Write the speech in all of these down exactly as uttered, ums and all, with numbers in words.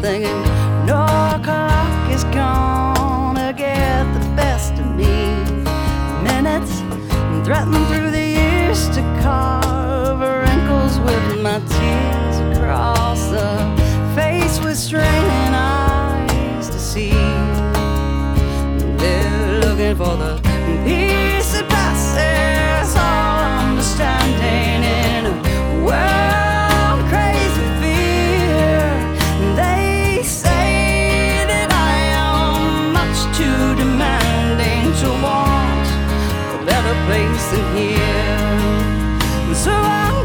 thinking no clock is gonna get the best of me. Minutes threaten through the years to carve wrinkles with my tears across the face with straining eyes to see. They're looking for the peace that passes all understanding in a world crazed with fear. They say that I am much too demanding to want a better place than here. So I'm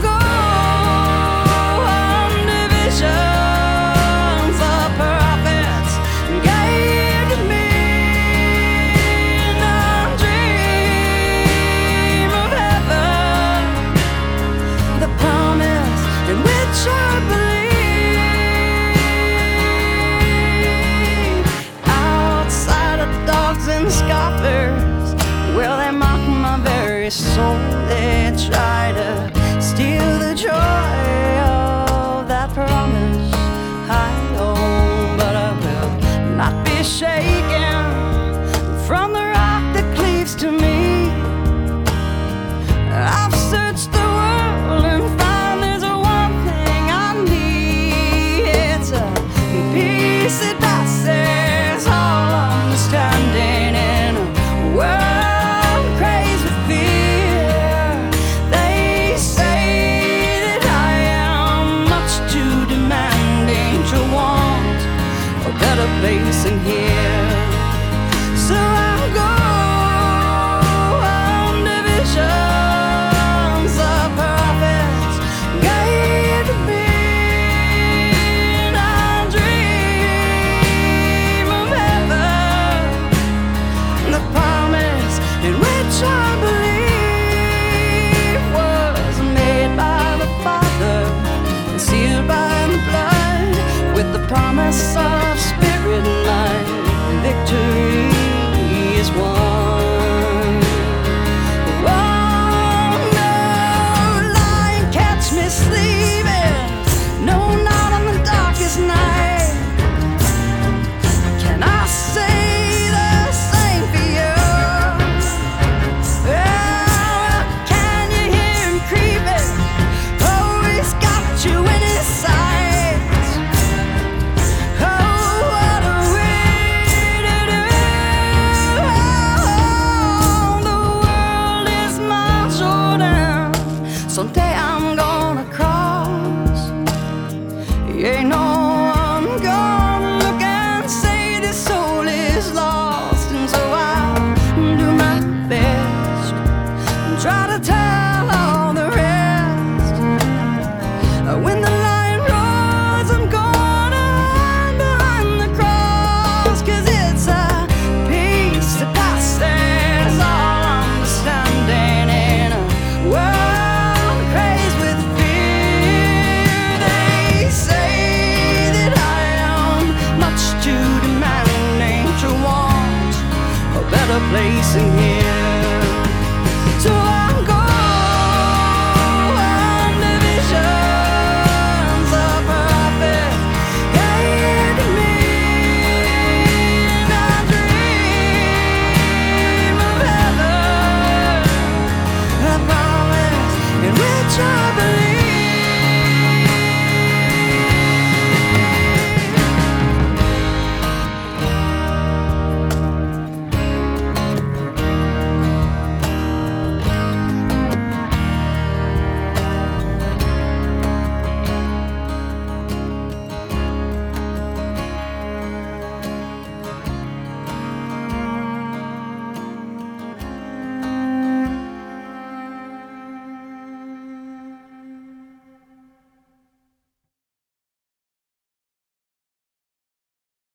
going to visions of prophets gave to me. I believe outside of dogs and scoffers, well, they mock my very soul. They try to steal the joy of that promise I own, but I will not be shaken from the rock that cleaves to me. I've searched the world and found there's a peace that passes all understanding in a world crazed with fear. They say that I am much too demanding to want a better place in here. So I'm going to visions of prophets gave to me. In which I believe was made by the Father and sealed by the blood with the promise of spirit and life. Victory is won. Oh no, lying catch me sleeping. No, not on the darkest night. Can I say the same for you? You in his sights. Oh, what a way to do. Oh, the world is my showdown. Someday I'm gonna